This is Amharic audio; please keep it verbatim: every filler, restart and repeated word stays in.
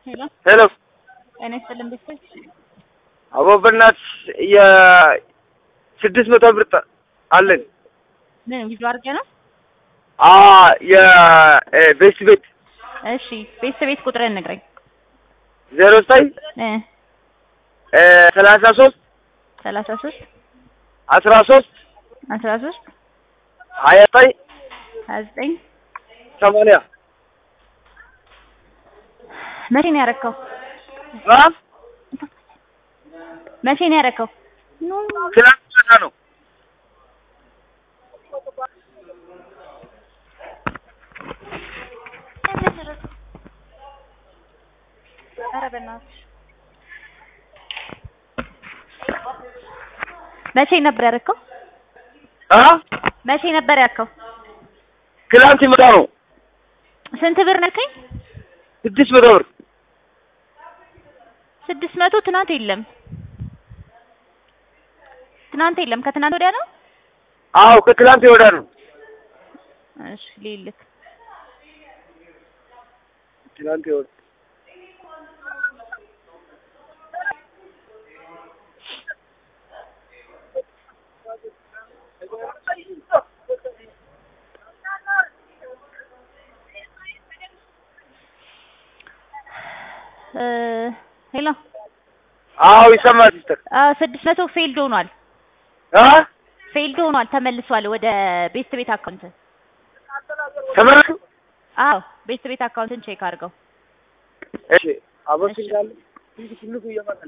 ሄሎ ሄሎ እኔ ሰለም በስልክ አቦ በእናትሽ የ ስድስት መቶ ብር አለን። ምን ቪዲዮ አድርገህ ነው? አ የ ቤት ቤት እሺ ቤት ቤት ቁጥርን ንገረኝ። ዜሮ ዘጠኝ እ እ ሰላሳ ሶስት ሰላሳ ሶስት አስራ ሶስት አስራ ሶስት ሀያ ዘጠኝ ሀያ ዘጠኝ ሰማንያ መቼ ነው ያደረከው? አ መቼ ነው ያደረከው? ትናንት ማታ ነው። ኧረ በእናትሽ መቼ ነበር ያደረከው? አ መቼ ነበር ያደረከው? ትናንት ማታ ነው። ስንት ብር ነከኝ? ስድስት መቶ ብር ስድስት መቶ ትናንት የለም ትናንት የለም ከትናንት ወዲያ ነው? አዎ ከትናንት ወዲያ ነው። እሺ ልልክ ትናንት ወዲያ እ ሄሎ አዎ ይሰማል ሲስተር። አዎ ስድስት መቶ ፌልድ ሆኗል። አ ፌልድ ሆኗል ተመልሷል ወደ ቤት ቤት አካውንት። ተመረኩ። አዎ ቤት ቤት አካውንትን ቼክ አድርገው። እሺ አቦ ሲንጋል